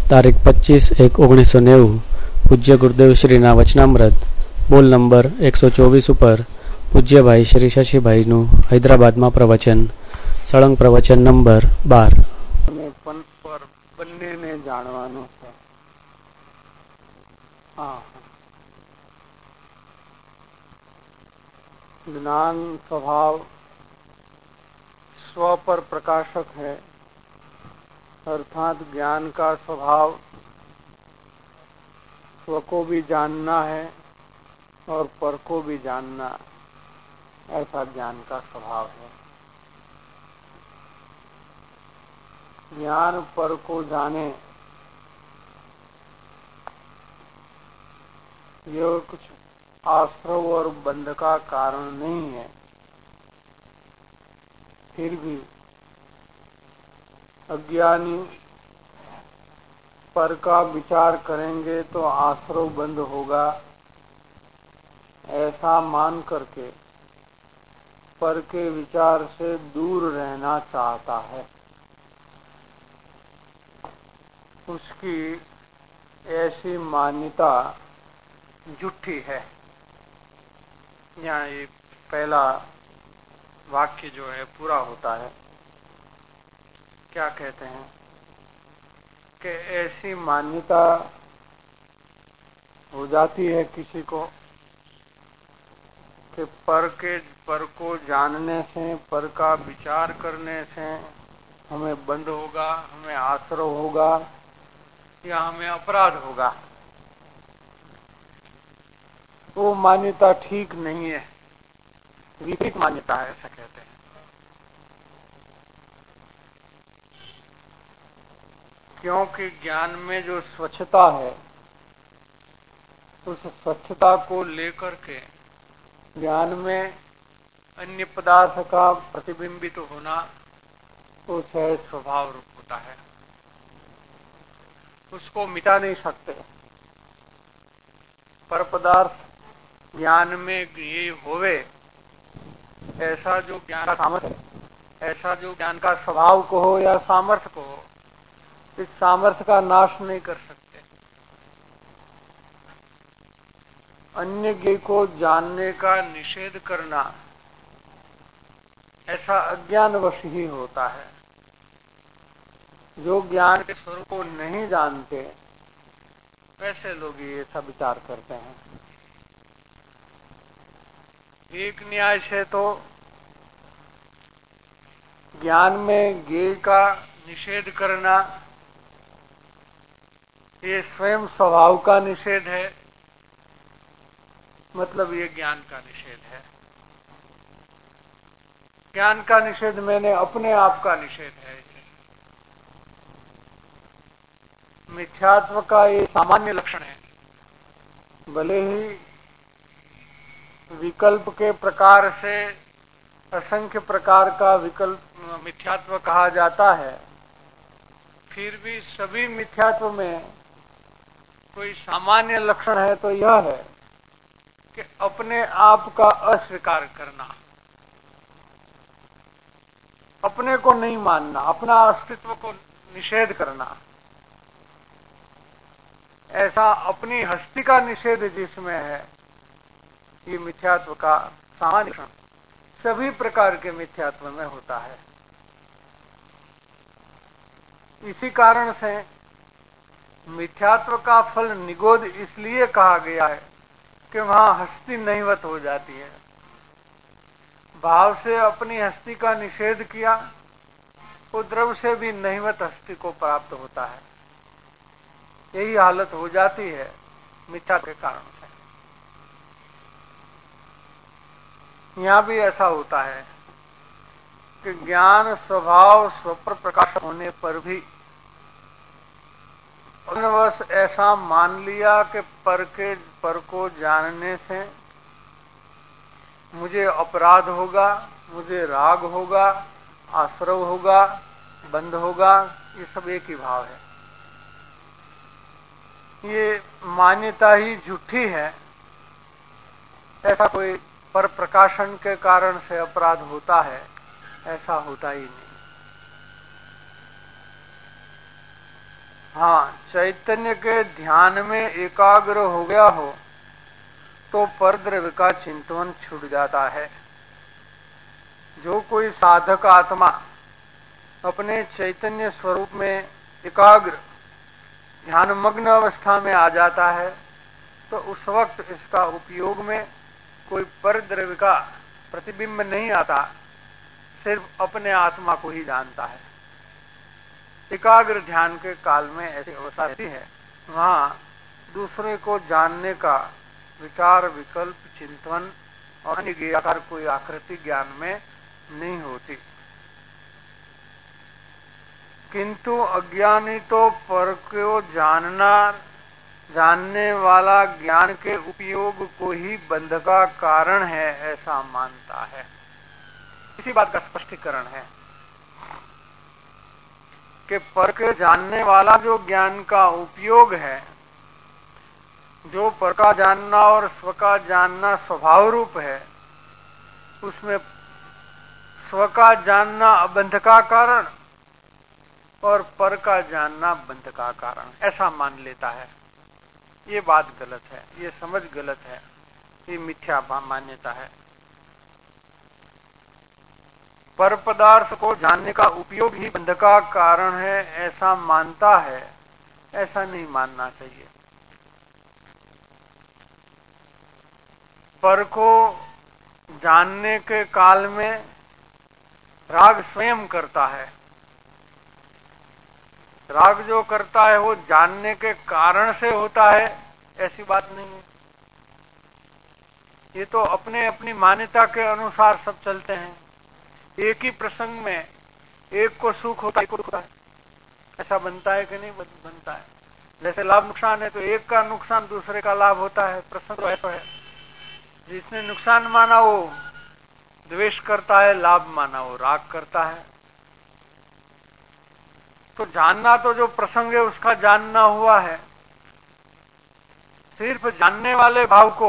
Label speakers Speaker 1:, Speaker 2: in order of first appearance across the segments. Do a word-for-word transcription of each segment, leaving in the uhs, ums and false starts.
Speaker 1: तारीख पच्चीस एक ओगनीस सौ नेવું પૂજ્ય ગુરુદેવ શ્રીના વચનામૃત બોલ નંબર એકસો ચોવીસ ઉપર પૂજ્યભાઈ શ્રી શશીભાઈનું હૈદરાબાદમાં પ્રવચન સળંગ પ્રવચન નંબર બાર.
Speaker 2: બંનેને જાણવાનું છે. હા, ज्ञान स्वभाव स्व पर प्रकाशक है, अर्थात ज्ञान का स्वभाव स्व को भी जानना है और पर को भी जानना, ऐसा ज्ञान का स्वभाव है. ज्ञान पर को जाने यह कुछ आश्रव और बंध का कारण नहीं है. फिर भी अज्ञानी पर का विचार करेंगे तो आश्रव बंध होगा, ऐसा मान करके पर के विचार से दूर रहना चाहता है. उसकी ऐसी मान्यता झूठी है. यहाँ ये पहला वाक्य जो है पूरा होता है. क्या कहते हैं कि ऐसी मान्यता हो जाती है किसी को कि पर के पर को जानने से, पर का विचार करने से हमें बंध होगा, हमें आश्रव होगा या हमें अपराध होगा. वो मान्यता ठीक नहीं है, विपरीत मान्यता है, ऐसा कहते हैं. क्योंकि ज्ञान में जो स्वच्छता है, उस स्वच्छता को लेकर के ज्ञान में अन्य पदार्थ का प्रतिबिंबित तो होना वो सहज स्वभाव रूप होता है. उसको मिटा नहीं सकते. पर पदार्थ ज्ञान में ये होवे, ऐसा जो ज्ञान का सामर्थ्य है, ऐसा जो ज्ञान का स्वभाव को हो या सामर्थ्य को हो, इस सामर्थ्य का नाश नहीं कर सकते. अन्य ज्ञ को जानने का निषेध करना ऐसा अज्ञानवश ही होता है. जो ज्ञान के स्वरूप को नहीं जानते, वैसे लोग ये सब विचार करते हैं. एक न्याय से तो ज्ञान में ज्ञेय का निषेध करना ये स्वयं स्वभाव का निषेध है, मतलब ये ज्ञान का निषेध है. ज्ञान का निषेध मैंने अपने आप का निषेध है. मिथ्यात्व का ये सामान्य लक्षण है. भले ही विकल्प के प्रकार से असंख्य प्रकार का विकल्प मिथ्यात्व कहा जाता है, फिर भी सभी मिथ्यात्व में कोई सामान्य लक्षण है तो यह है कि अपने आप का अस्वीकार करना, अपने को नहीं मानना, अपना अस्तित्व को निषेध करना. ऐसा अपनी हस्ती का निषेध जिसमें है, ये मिथ्यात्व का सामान्य लक्षण सभी प्रकार के मिथ्यात्व में होता है. इसी कारण से मिथ्यात्व का फल निगोद इसलिए कहा गया है कि वहां हस्ती नहीवत हो जाती है. भाव से अपनी हस्ती का निषेध किया, वो द्रव्य से भी नहीवत हस्ती को प्राप्त होता है. यही हालत हो जाती है मिथ्या के कारण से. यहां भी ऐसा होता है कि ज्ञान स्वभाव स्वपर प्रकाश होने पर भी बस ऐसा मान लिया कि पर के पर को जानने से मुझे अपराध होगा, मुझे राग होगा, आश्रव होगा, बंध होगा, ये सब एक ही भाव है. ये मान्यता ही झूठी है. ऐसा कोई पर प्रकाशन के कारण से अपराध होता है, ऐसा होता ही नहीं. हाँ, चैतन्य के ध्यान में एकाग्र हो गया हो तो परद्रव्य का चिंतन छूट जाता है। जो कोई साधक आत्मा अपने चैतन्य स्वरूप में एकाग्र ध्यानमग्न अवस्था में आ जाता है तो उस वक्त इसका उपयोग में कोई परद्रव्य का प्रतिबिंब नहीं आता, सिर्फ अपने आत्मा को ही जानता है। एकाग्र ध्यान के काल में ऐसी अवस्था रहती है, वहां दूसरे को जानने का विचार, विकल्प, चिंतन और अन्य ज्ञाकार कोई आकृति ज्ञान में नहीं होती। किंतु अज्ञानी तो पर को जानना जानने वाला ज्ञान के उपयोग को ही बंध का कारण है ऐसा मानता है। इसी बात का स्पष्टीकरण है कि पर के जानने वाला जो ज्ञान का उपयोग है, जो पर का जानना और स्व का जानना स्वभाव रूप है, उसमें स्व का जानना अबंध का कारण और पर का जानना बंध का कारण ऐसा मान लेता है। ये बात गलत है, ये समझ गलत है, ये मिथ्या मान्यता है। पर पदार्थ को जानने का उपयोग ही बंध का कारण है ऐसा मानता है, ऐसा नहीं मानना चाहिए। पर को जानने के काल में राग स्वयं करता है। राग जो करता है वो जानने के कारण से होता है ऐसी बात नहीं है। ये तो अपने अपनी मान्यता के अनुसार सब चलते हैं। एक ही प्रसंग में एक को सुख होता है, एक को दुख होता है, ऐसा बनता है कि नहीं बनता है। जैसे लाभ नुकसान है तो एक का नुकसान दूसरे का लाभ होता है, प्रसंग तो है तो है। जिसने नुकसान माना वो द्वेष करता है, लाभ माना वो राग करता है। तो जानना तो जो प्रसंग है उसका जानना हुआ है। सिर्फ जानने वाले भाव को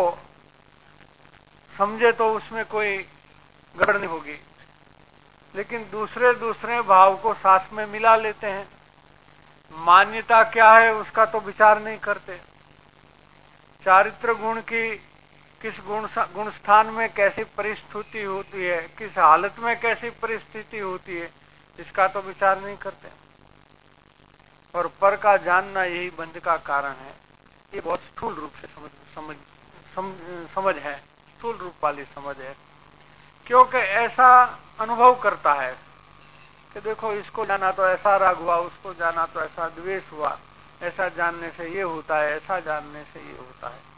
Speaker 2: समझे तो उसमें कोई गड़बड़ नहीं होगी, लेकिन दूसरे दूसरे भाव को साथ में मिला लेते हैं। मान्यता क्या है उसका तो विचार नहीं करते। चारित्र गुण की किस गुण गुण स्थान में कैसी परिस्थिति होती है, किस हालत में कैसी परिस्थिति होती है, इसका तो विचार नहीं करते। और पर का जानना यही बंध का कारण है। ये बहुत स्थूल रूप से समझ समझ सम, समझ है, स्थूल रूप वाली समझ है। क्योंकि ऐसा अनुभव करता है कि देखो इसको जाना तो ऐसा राग हुआ, उसको जाना तो ऐसा द्वेष हुआ, ऐसा जानने से ये होता है, ऐसा जानने से ये होता है।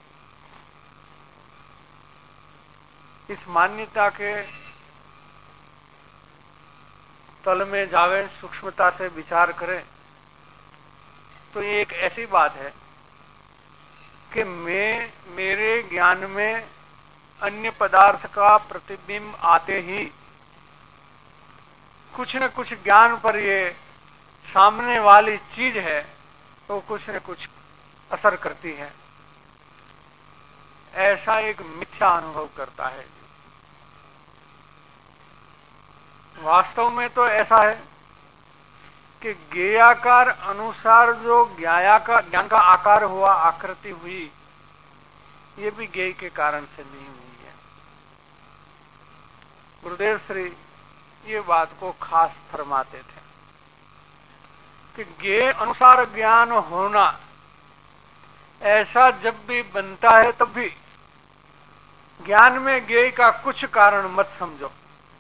Speaker 2: इस मान्यता के तल में जावे, सूक्ष्मता से विचार करें तो ये एक ऐसी बात है कि मैं मेरे ज्ञान में अन्य पदार्थ का प्रतिबिंब आते ही कुछ न कुछ ज्ञान पर ये सामने वाली चीज है तो कुछ न कुछ असर करती है, ऐसा एक मिथ्या अनुभव करता है। वास्तव में तो ऐसा है कि ज्ञेयाकार अनुसार जो ज्ञाया का ज्ञान का आकार हुआ, आकृति हुई, ये भी ज्ञेय के कारण से नहीं हुई है। गुरुदेव श्री ये बात को खास फरमाते थे कि ज्ञेय अनुसार ज्ञान होना ऐसा जब भी बनता है तब भी ज्ञान में ज्ञेय का कुछ कारण मत समझो।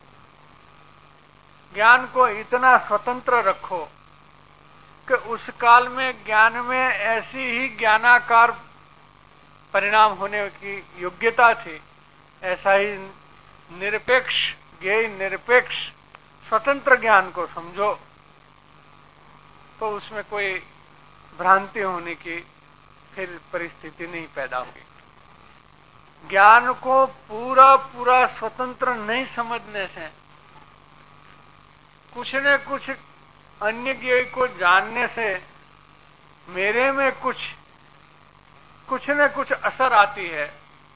Speaker 2: ज्ञान को इतना स्वतंत्र रखो कि उस काल में ज्ञान में ऐसी ही ज्ञानाकार परिणाम होने की योग्यता थी, ऐसा ही निरपेक्ष ज्ञेय निरपेक्ष स्वतंत्र ज्ञान को समझो तो उसमें कोई भ्रांति होने की फिर परिस्थिति नहीं पैदा होगी। ज्ञान को पूरा पूरा स्वतंत्र नहीं समझने से कुछ न कुछ अन्य ज्ञेय को जानने से मेरे में कुछ कुछ न कुछ असर आती है,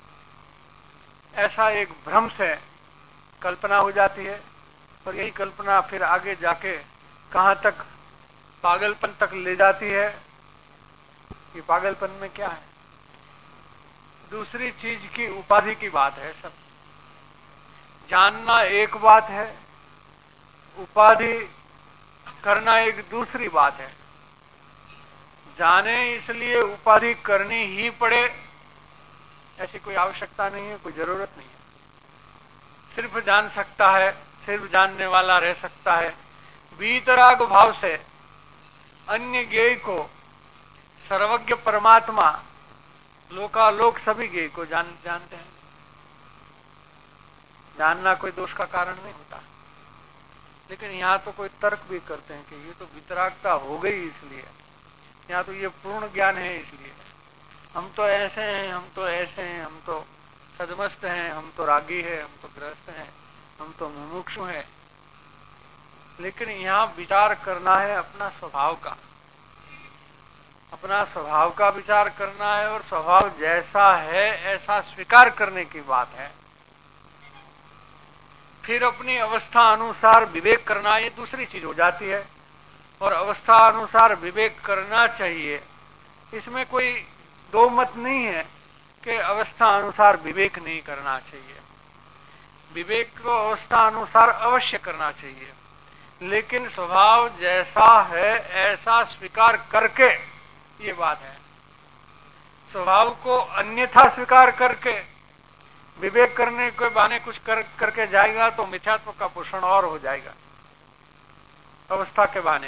Speaker 2: ऐसा एक भ्रम से कल्पना हो जाती है। और यही कल्पना फिर आगे जाके कहां तक पागलपन तक ले जाती है। ये पागलपन में क्या है? दूसरी चीज की उपाधि की बात है सब। जानना एक बात है, उपाधि करना एक दूसरी बात है। जाने इसलिए उपाधि करनी ही पड़े ऐसी कोई आवश्यकता नहीं है, कोई जरूरत नहीं है। सिर्फ जान सकता है, सिर्फ जानने वाला रह सकता है। वीतराग भाव से अन्य ज्ञेय को सर्वज्ञ परमात्मा लोकालोक सभी ज्ञेय को जान जानते हैं। जानना कोई दोष का कारण नहीं होता। लेकिन यहां तो कोई तर्क भी करते हैं कि ये तो वितरागता हो गई इसलिए, यहाँ तो ये पूर्ण ज्ञान है इसलिए, हम तो ऐसे हैं, हम तो ऐसे हैं, हम तो सदमस्त हैं, हम तो रागी हैं, हम तो ग्रस्त हैं, हम तो मुमुक्षु हैं। लेकिन यहाँ विचार करना है अपना स्वभाव का, अपना स्वभाव का विचार करना है और स्वभाव जैसा है ऐसा स्वीकार करने की बात है। फिर अपनी अवस्था अनुसार विवेक करना ये दूसरी चीज हो जाती है। और अवस्था अनुसार विवेक करना चाहिए, इसमें कोई दो मत नहीं है कि अवस्था अनुसार विवेक नहीं करना चाहिए। विवेक को अवस्था अनुसार अवश्य करना चाहिए, लेकिन स्वभाव जैसा है ऐसा स्वीकार करके, ये बात है। स्वभाव को अन्यथा स्वीकार करके विवेक करने के बहाने कुछ कर करके जाएगा तो मिथ्यात्व का पोषण और हो जाएगा अवस्था के बहाने।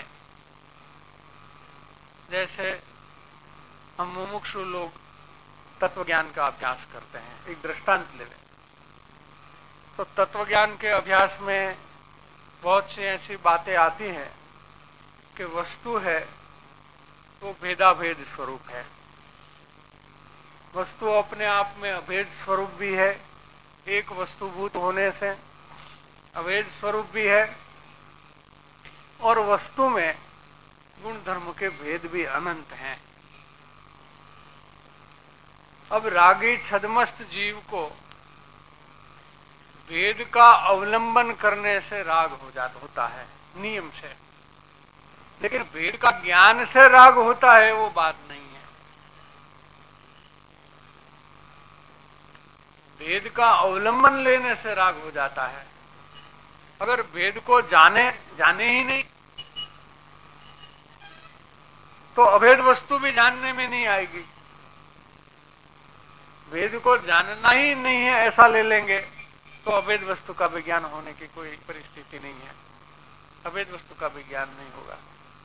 Speaker 2: जैसे हम मुमुक्षु लोग तत्व ज्ञान का अभ्यास करते हैं, एक दृष्टांत ले लें तो तत्व ज्ञान के अभ्यास में बहुत सी ऐसी बातें आती हैं कि वस्तु है वो भेदाभेद स्वरूप है। वस्तु अपने आप में अभेद स्वरूप भी है, एक वस्तुभूत होने से अभेद स्वरूप भी है, और वस्तु में गुण धर्म के भेद भी अनंत हैं। अब रागी छदमस्त जीव को भेद का अवलंबन करने से राग हो जाता होता है नियम से, लेकिन भेद का ज्ञान से राग होता है वो बात नहीं है। भेद का अवलंबन लेने से राग हो जाता है। अगर भेद को जाने जाने ही नहीं तो अभेद वस्तु भी जानने में नहीं आएगी। भेद को जानना ही नहीं है ऐसा ले लेंगे तो अभेद वस्तु का विज्ञान होने की कोई परिस्थिति नहीं है। अभेद वस्तु का विज्ञान नहीं होगा।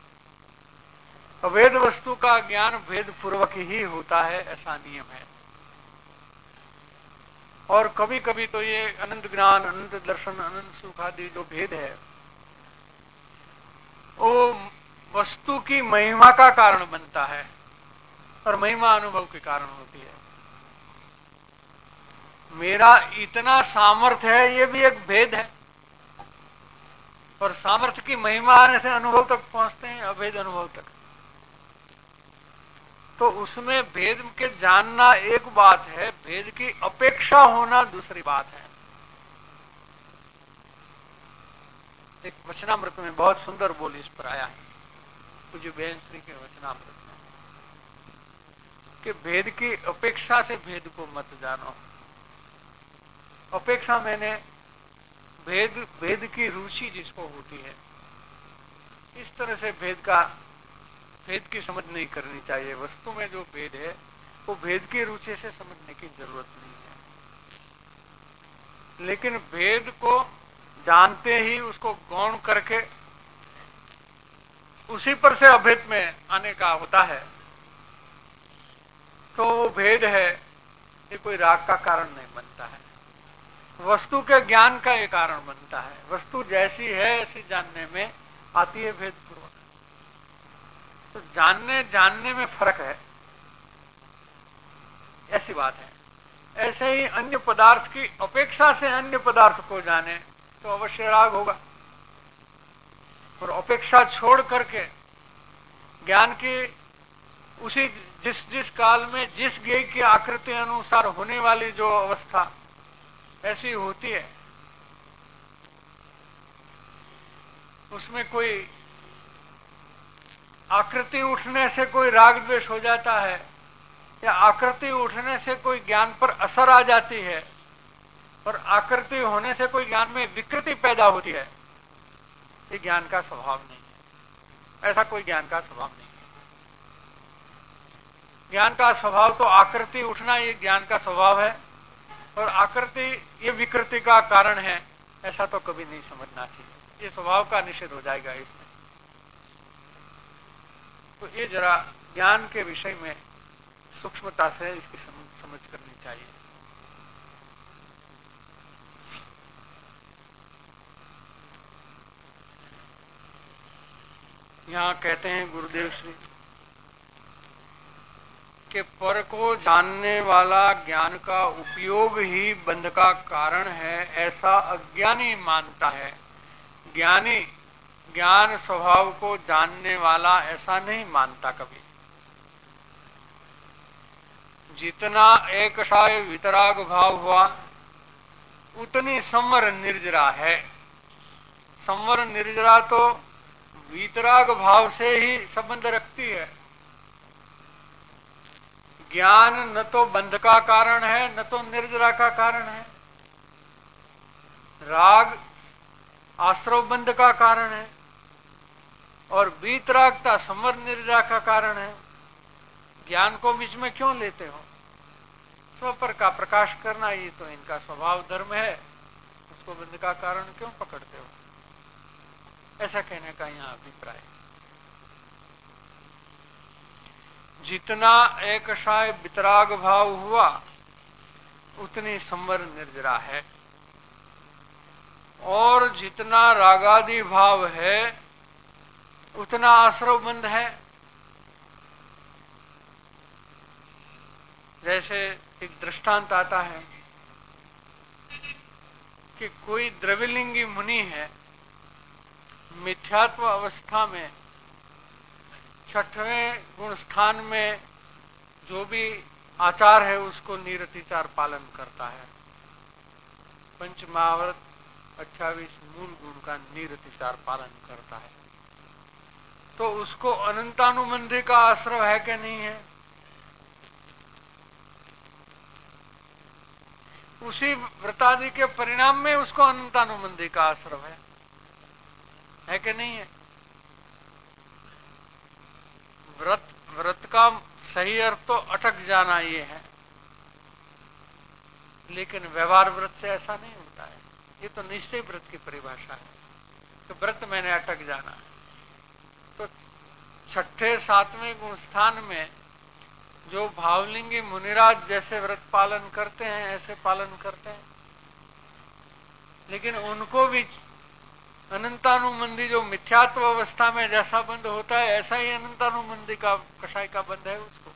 Speaker 2: अभेद वस्तु का ज्ञान भेद पूर्वक ही होता है, ऐसा नियम है। और कभी कभी तो ये अनंत ज्ञान, अनंत दर्शन, अनंत सुख आदि जो भेद है वो वस्तु की महिमा का कारण बनता है और महिमा अनुभव के कारण होती है। मेरा इतना सामर्थ्य है ये भी एक भेद है, और सामर्थ्य की महिमा आने से अनुभव तक पहुंचते हैं, अभेद अनुभव तक। तो उसमें भेद के जानना एक बात है, भेद की अपेक्षा होना दूसरी बात है। एक वचनामृत में बहुत सुंदर बोल इस पर आया है, पूज्य बेन श्री के वचनामृत में, कि भेद की अपेक्षा से भेद को मत जानो। अपेक्षा मैंने भेद भेद की रुचि जिसको होती है, इस तरह से भेद का भेद की समझ नहीं करनी चाहिए। वस्तु में जो भेद है वो भेद की रुचि से समझने की जरूरत नहीं है। लेकिन भेद को जानते ही उसको गौण करके उसी पर से अभेद में आने का होता है तो वो भेद है, ये कोई राग का कारण नहीं बनता है, वस्तु के ज्ञान का ये कारण बनता है। वस्तु जैसी है ऐसी जानने में आती है भेद पूर्वक। तो जानने जानने में फर्क है, ऐसी बात है। ऐसे ही अन्य पदार्थ की अपेक्षा से अन्य पदार्थ को जाने तो अवश्य राग होगा, और अपेक्षा छोड़ करके ज्ञान की उसी जिस जिस काल में जिस ज्ञेय की आकृति अनुसार होने वाली जो अवस्था ऐसी होती है, उसमें कोई आकृति उठने से कोई राग द्वेष हो जाता है, या आकृति उठने से कोई ज्ञान पर असर आ जाती है, और आकृति होने से कोई ज्ञान में विकृति पैदा होती है, ये ज्ञान का स्वभाव नहीं है। ऐसा कोई ज्ञान का स्वभाव नहीं है। ज्ञान का स्वभाव तो आकृति उठना ये ज्ञान का स्वभाव है, और आकृति ये विकृति का कारण है, ऐसा तो कभी नहीं समझना चाहिए। ये स्वभाव का निषेध हो जाएगा इसमें। तो ये जरा ज्ञान के विषय में सूक्ष्मता से इसकी समझ करनी चाहिए। यहां कहते हैं गुरुदेव श्री कि पर को जानने वाला ज्ञान का उपयोग ही बंध का कारण है, ऐसा अज्ञानी मानता है। ज्ञानी ज्ञान स्वभाव को जानने वाला ऐसा नहीं मानता कभी। जितना एक साय वितराग भाव हुआ उतनी संवर निर्जरा है। संवर निर्जरा तो वितराग भाव से ही संबंध रखती है। ज्ञान न तो बंध का कारण है, न तो निर्जरा का कारण है। राग आश्रव बंध का कारण है, और वीतरागता संवर निर्जरा का कारण है। ज्ञान को बीच में क्यों लेते हो? स्व पर का प्रकाश करना ये तो इनका स्वभाव धर्म है, उसको बंध का कारण क्यों पकड़ते हो? ऐसा कहने का यहां अभिप्राय। जितना एक साय वितराग भाव हुआ उतनी संवर निर्जरा है, और जितना रागादि भाव है उतना आश्रव बंध है। जैसे एक दृष्टांत आता है कि कोई द्रविलिंगी मुनि है, मिथ्यात्व अवस्था में छठवें गुण स्थान में जो भी आचार है उसको निरतिचार पालन करता है। पंच महाव्रत अट्ठाईस मूल गुण का निरतिचार पालन करता है, तो उसको अनंतानुबंधी का आश्रय है कि नहीं है? उसी व्रतादि के परिणाम में उसको अनंतानुबंधी का आश्रय है, है कि नहीं है? व्रत व्रत का सही अर्थ तो अटक जाना ये है, लेकिन व्यवहार व्रत से ऐसा नहीं होता है। ये तो निश्चय व्रत की परिभाषा है कि व्रत मैंने अटक जाना है। तो छठे सातवें गुण स्थान में जो भावलिंगी मुनिराज जैसे व्रत पालन करते हैं ऐसे पालन करते हैं, लेकिन उनको भी अनंतानुबंधी जो मिथ्यात्व अवस्था में जैसा बंध होता है ऐसा ही अनंतानुबंधी का कषाय का बंध है। उसको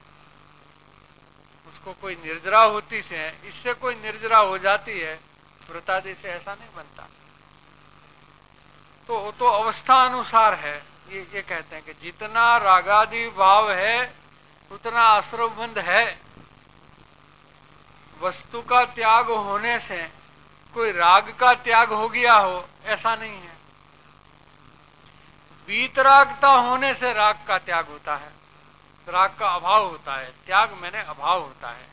Speaker 2: उसको कोई निर्जरा होती से, इससे कोई निर्जरा हो जाती है, व्रतादि से ऐसा नहीं बनता। तो तो अवस्था अनुसार है। ये ये कहते हैं कि जितना रागादि भाव है उतना आश्रव बंध है। वस्तु का त्याग होने से कोई राग का त्याग हो गया हो ऐसा नहीं है। वीतरागता होने से राग का त्याग होता है, राग का अभाव होता है। त्याग मैंने अभाव होता है।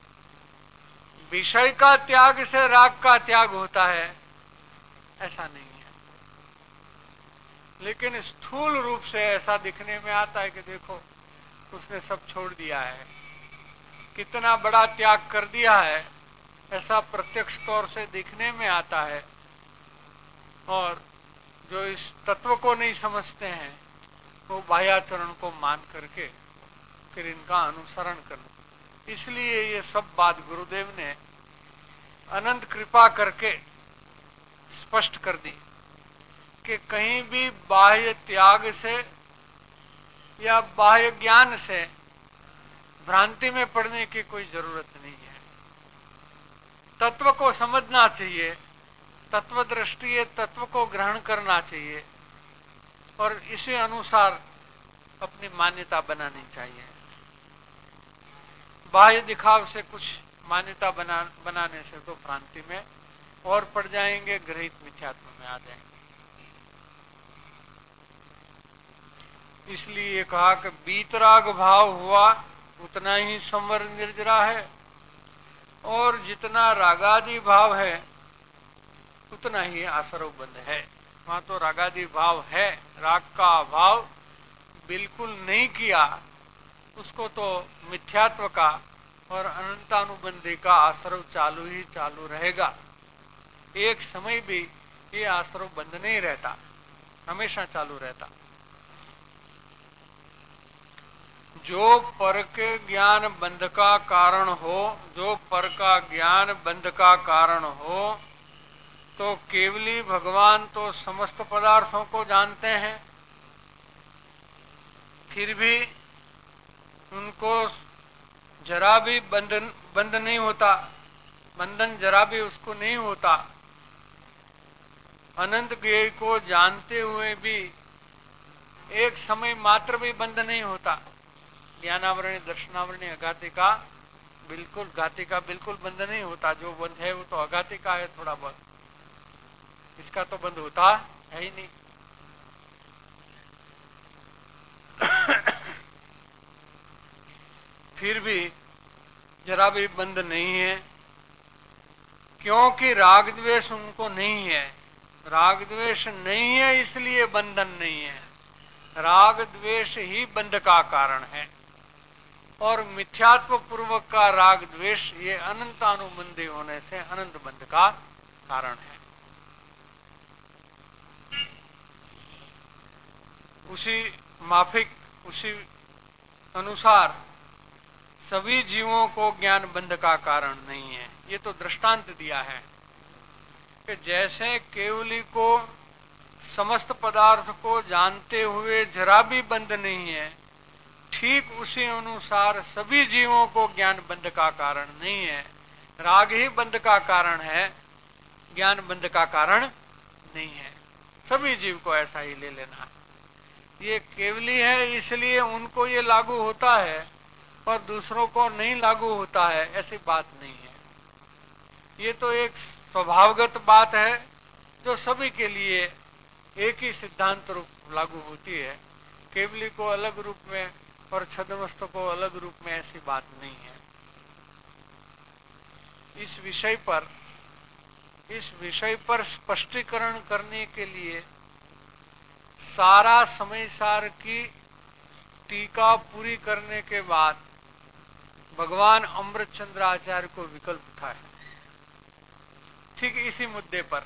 Speaker 2: विषय का त्याग से राग का त्याग होता है ऐसा नहीं है। लेकिन स्थूल रूप से ऐसा दिखने में आता है कि देखो उसने सब छोड़ दिया है, कितना बड़ा त्याग कर दिया है, ऐसा प्रत्यक्ष तौर से दिखने में आता है। और जो इस तत्व को नहीं समझते हैं वो बाह्याचरण को मान करके फिर इनका अनुसरण करना। इसलिए ये सब बात गुरुदेव ने अनंत कृपा करके स्पष्ट कर दी कि कहीं भी बाह्य त्याग से या बाह्य ज्ञान से भ्रांति में पड़ने की कोई जरूरत नहीं है। तत्व को समझना चाहिए, तत्व दृष्टि तत्व को ग्रहण करना चाहिए और इसी अनुसार अपनी मान्यता बनानी चाहिए। बाह्य दिखाव से कुछ मान्यता बना बनाने से तो भ्रांति में और पड़ जाएंगे, ग्रहित मिथ्यात्व में आ जाएंगे। इसलिए कहा कि बीतराग भाव हुआ उतना ही संवर निर्जरा है, और जितना रागादि भाव है उतना ही आसरव बंध है। वहां तो रागादि भाव है, राग का अभाव बिल्कुल नहीं किया, उसको तो मिथ्यात्व का और अनंतानुबंधी का आसरव चालू ही चालू रहेगा। एक समय भी ये आसरव बंद नहीं रहता, हमेशा चालू रहता। जो पर के ज्ञान बंध का कारण हो, जो पर का ज्ञान बंध का कारण हो, तो केवली भगवान तो समस्त पदार्थों को जानते हैं, फिर भी उनको जरा भी बंधन बंध नहीं होता, बंधन जरा भी उसको नहीं होता। अनंत ज्ञेय को जानते हुए भी एक समय मात्र भी बंध नहीं होता। ज्ञानावरणी दर्शनावरणी अघाती का बिल्कुल, घाती का बिल्कुल बंध नहीं होता। जो बंध है वो तो अघाती का है थोड़ा बहुत, इसका तो बंध होता है ही नहीं। फिर भी जरा भी बंध नहीं है, क्योंकि राग द्वेष उनको नहीं है। राग द्वेष नहीं है इसलिए बंधन नहीं है, राग द्वेष ही बंध का कारण है। और मिथ्यात्व पूर्वक का राग द्वेष ये अनंत अनुबंधी होने से अनंत बंध का कारण है। उसी माफिक उसी अनुसार सभी जीवों को ज्ञान बंध का कारण नहीं है। ये तो दृष्टांत दिया है कि जैसे केवली को समस्त पदार्थ को जानते हुए जरा भी बंध नहीं है, ठीक उसी अनुसार सभी जीवों को ज्ञान बंध का कारण नहीं है। राग ही बंध का कारण है, ज्ञान बंध का कारण नहीं है। सभी जीव को ऐसा ही ले लेना है। ये केवली है इसलिए उनको ये लागू होता है और दूसरों को नहीं लागू होता है, ऐसी बात नहीं है। ये तो एक स्वभावगत बात है जो सभी के लिए एक ही सिद्धांत रूप लागू होती है। केवली को अलग रूप में और छद्मस्त को अलग रूप में ऐसी बात नहीं है। इस विषय पर इस विषय पर स्पष्टीकरण करने के लिए सारा समय सार की टीका पूरी करने के बाद भगवान अमृतचंद्र आचार्य को विकल्प उठा है। ठीक इसी मुद्दे पर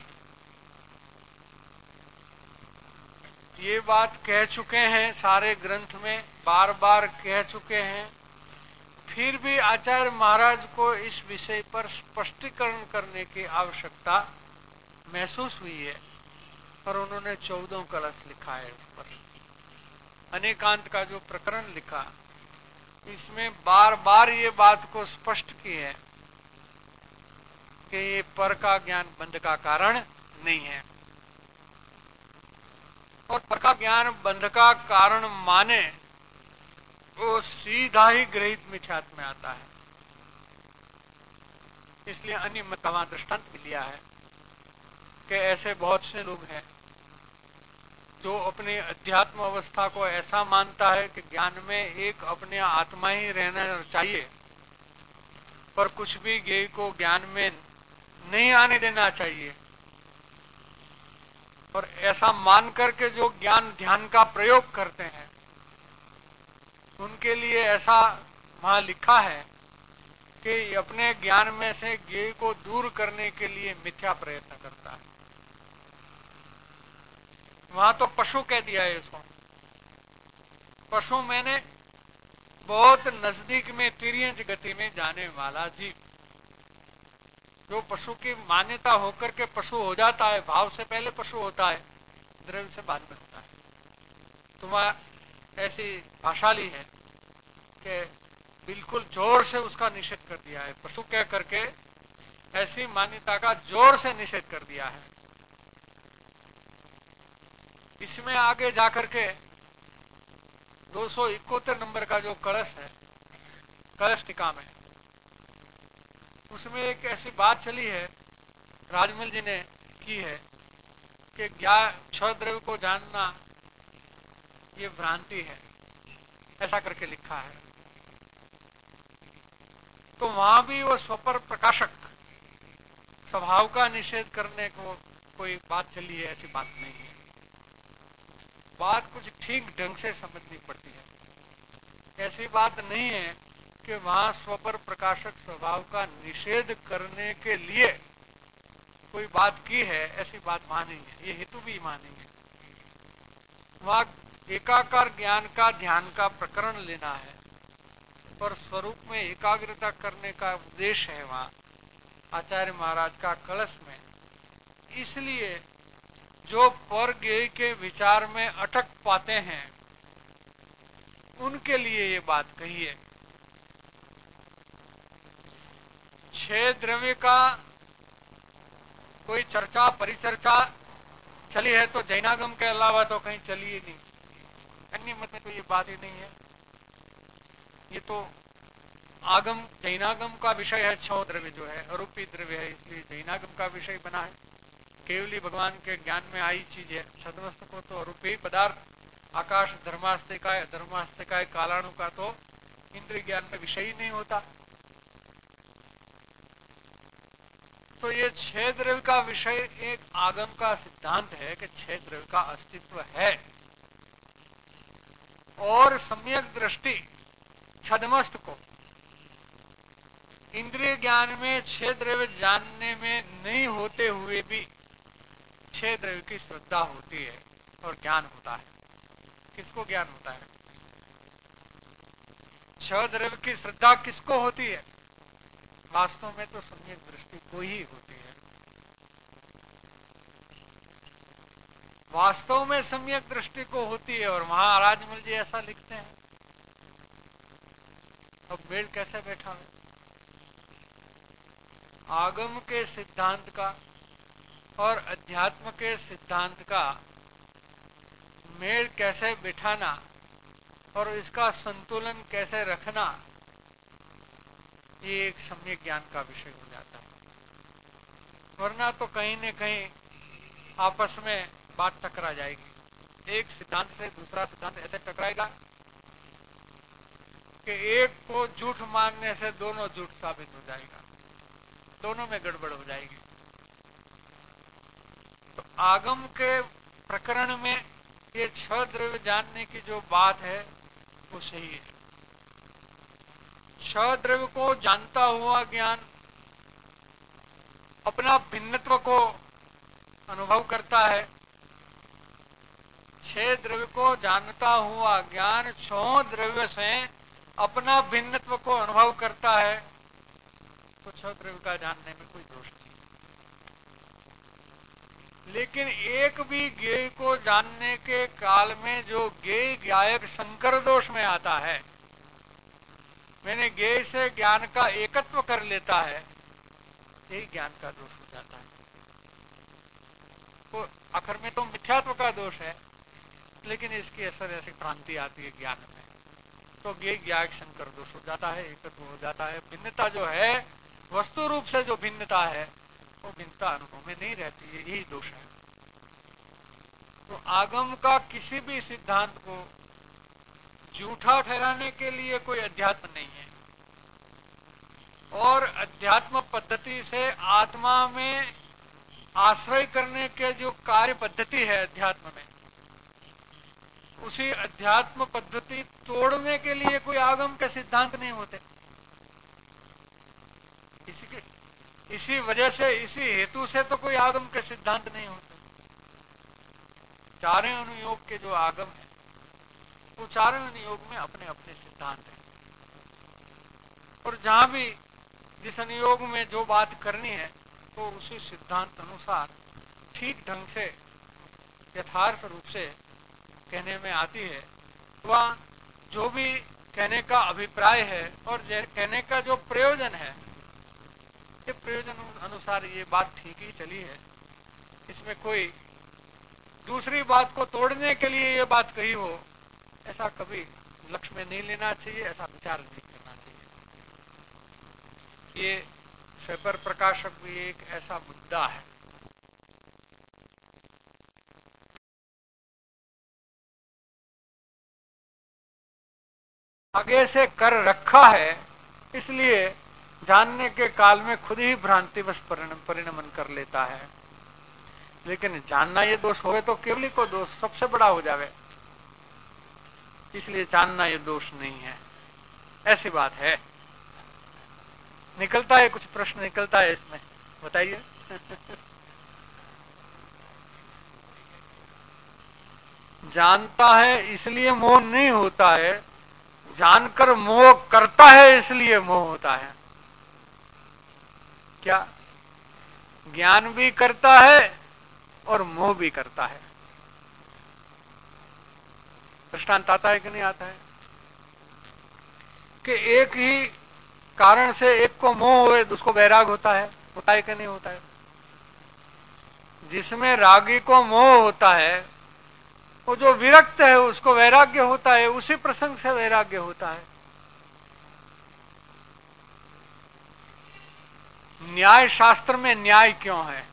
Speaker 2: ये बात कह चुके हैं, सारे ग्रंथ में बार बार कह चुके हैं, फिर भी आचार्य महाराज को इस विषय पर स्पष्टीकरण करने की आवश्यकता महसूस हुई है और उन्होंने चौदह कलश लिखा है। उस पर अनेकांत का जो प्रकरण लिखा, इसमें बार बार ये बात को स्पष्ट की है कि ये पर का ज्ञान बंध का कारण नहीं है। और पर का ज्ञान बंध का कारण माने वो सीधा ही ग्रहित मिथ्यात्व में आता है। इसलिए अन्य मत का दृष्टांत भी लिया है कि ऐसे बहुत से लोग हैं जो अपनी अध्यात्म अवस्था को ऐसा मानता है कि ज्ञान में एक अपने आत्मा ही रहना चाहिए, पर कुछ भी ज्ञेय को ज्ञान में नहीं आने देना चाहिए। और ऐसा मान करके जो ज्ञान ध्यान का प्रयोग करते हैं, उनके लिए ऐसा वहां लिखा है कि अपने ज्ञान में से ज्ञेय को दूर करने के लिए मिथ्या प्रयत्न करता है। वहां तो पशु कह दिया है इसको। पशु मैंने बहुत नजदीक में तिर्यंच गति में जाने वाला जीव, जो पशु की मान्यता होकर के पशु हो जाता है, भाव से पहले पशु होता है, द्रव्य से बाद में होता है। तुम्हारा ऐसी भाषाली है कि बिल्कुल जोर से उसका निषेध कर दिया है। पशु कह करके ऐसी मान्यता का जोर से निषेध कर दिया है। इसमें आगे जाकर के दो सौ इकहत्तर नंबर का जो कलश है, कलश टीका में, उसमें एक ऐसी बात चली है, राजमल जी ने की है कि ज्ञान छह द्रव्य को जानना ये भ्रांति है, ऐसा करके लिखा है। तो वहां भी वो स्वपर प्रकाशक स्वभाव का निषेध करने को कोई बात चली है, ऐसी बात नहीं है। बात कुछ ठीक ढंग से समझनी पड़ती है। ऐसी बात नहीं है कि वहां स्वपर प्रकाशक स्वभाव का निषेध करने के लिए कोई बात की है, ऐसी बात वहां नहीं है। ये हेतु भी वहां नहीं है। वहां एकाकार ज्ञान का ध्यान का प्रकरण लेना है और स्वरूप में एकाग्रता करने का उद्देश्य है वहां आचार्य महाराज का कलश में। इसलिए जो पर ज्ञेय के विचार में अटक पाते हैं उनके लिए ये बात कही है। छह द्रव्य का कोई चर्चा परिचर्चा चली है तो जैनागम के अलावा तो कहीं चली ही नहीं। अन्य मत में तो ये बात ही नहीं है। ये तो आगम जैनागम का विषय है। छह द्रव्य जो है अरूपी द्रव्य है, इसलिए जैनागम का विषय बना है। केवली भगवान के ज्ञान में आई चीज है। सदवस्तु को तो अरूपी पदार्थ आकाश धर्मास्तिकाय धर्मास्तिकाय कालाणु का तो इंद्रिय ज्ञान में विषय ही नहीं होता। तो ये छह द्रव्य का विषय एक आगम का सिद्धांत है कि छह द्रव्य का अस्तित्व है और सम्यक दृष्टि छदमस्त को इंद्रिय ज्ञान में छह द्रव्य जानने में नहीं होते हुए भी छह द्रव्य की श्रद्धा होती है और ज्ञान होता है। किसको ज्ञान होता है? छह द्रव्य की श्रद्धा किसको होती है? वास्तव में तो सम्यक दृष्टि को ही होती है। वास्तव में सम्यक दृष्टि को होती है और वहां राजमल जी ऐसा लिखते हैं। अब मेल कैसे बैठा है? आगम के सिद्धांत का और अध्यात्म के सिद्धांत का मेल कैसे बिठाना और इसका संतुलन कैसे रखना, ये एक सम्यक ज्ञान का विषय हो जाता है। वरना तो कहीं न कहीं आपस में बात टकरा जाएगी। एक सिद्धांत से दूसरा सिद्धांत ऐसे टकराएगा कि एक को झूठ मानने से दोनों झूठ साबित हो जाएगा, दोनों में गड़बड़ हो जाएगी। तो आगम के प्रकरण में ये छह द्रव्य जानने की जो बात है वो सही है। छह द्रव्य को जानता हुआ ज्ञान अपना भिन्नत्व को अनुभव करता है। छह द्रव्य को जानता हुआ ज्ञान छह द्रव्य से अपना भिन्नत्व को अनुभव करता है, तो छह द्रव्य का जानने में कोई दोष नहीं। लेकिन एक भी ज्ञेय को जानने के काल में जो ज्ञेय ज्ञायक संकर दोष में आता है, मैंने ज्ञेय से ज्ञान का एकत्व कर लेता है, यही ज्ञान का दोष हो जाता है। तो आखिर में तो मिथ्यात्व का दोष है, लेकिन इसकी असर ऐसी क्रांति आती है ज्ञान में, तो ज्ञेय ज्ञायक संकर दोष हो जाता है, एकत्व हो जाता है। भिन्नता जो है, वस्तु रूप से जो भिन्नता है, वो भिन्नता अनुभव में नहीं रहती है, यही दोष है। तो आगम का किसी भी सिद्धांत को झूठा ठहराने के लिए कोई अध्यात्म नहीं है, और अध्यात्म पद्धति से आत्मा में आश्रय करने के जो कार्य पद्धति है अध्यात्म में, उसी अध्यात्म पद्धति तोड़ने के लिए कोई आगम के सिद्धांत नहीं होते। इसी के इसी वजह से, इसी हेतु से तो कोई आगम के सिद्धांत नहीं होते। चारों अनुयोग के जो आगम है, वो चारों अनुयोग में अपने अपने सिद्धांत हैं, और जहां भी जिस अनुयोग में जो बात करनी है, तो उसी सिद्धांत अनुसार ठीक ढंग से यथार्थ रूप से कहने में आती है। वह जो भी कहने का अभिप्राय है और कहने का जो प्रयोजन है, ये प्रयोजन अनुसार ये बात ठीक ही चली है। इसमें कोई दूसरी बात को तोड़ने के लिए ये बात कही हो, ऐसा कभी लक्ष्य में नहीं लेना चाहिए, ऐसा विचार नहीं करना चाहिए। ये स्वपर प्रकाशक भी एक ऐसा मुद्दा है। आगे से कर रखा है, इसलिए जानने के काल में खुद ही भ्रांतिवश परिणमन कर लेता है। लेकिन जानना ये दोष होवे तो केवली को दोष सबसे बड़ा हो जावे, इसलिए जानना ये दोष नहीं है, ऐसी बात है। निकलता है, कुछ प्रश्न निकलता है इसमें, बताइए। जानता है इसलिए मोह नहीं होता है, जानकर मोह करता है इसलिए मोह होता है। क्या? ज्ञान भी करता है और मोह भी करता है। दृष्टांत आता है कि नहीं आता है? कि एक ही कारण से एक को मोह हुए तो उसको वैराग होता है, होता है कि नहीं होता है? जिसमें रागी को मोह होता है, वो जो विरक्त है उसको वैराग्य होता है, उसी प्रसंग से वैराग्य होता है। न्याय शास्त्र में न्याय क्यों है?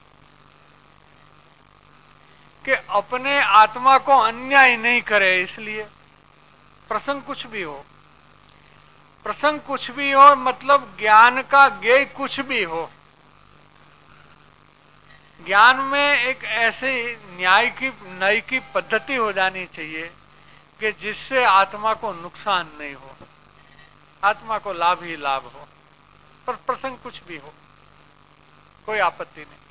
Speaker 2: कि अपने आत्मा को अन्याय नहीं करे, इसलिए। प्रसंग कुछ भी हो, प्रसंग कुछ भी हो, मतलब ज्ञान का ज्ञेय कुछ भी हो, ज्ञान में एक ऐसे न्याय की नई की पद्धति हो जानी चाहिए कि जिससे आत्मा को नुकसान नहीं हो, आत्मा को लाभ ही लाभ हो। पर प्रसंग कुछ भी हो, कोई आपत्ति नहीं।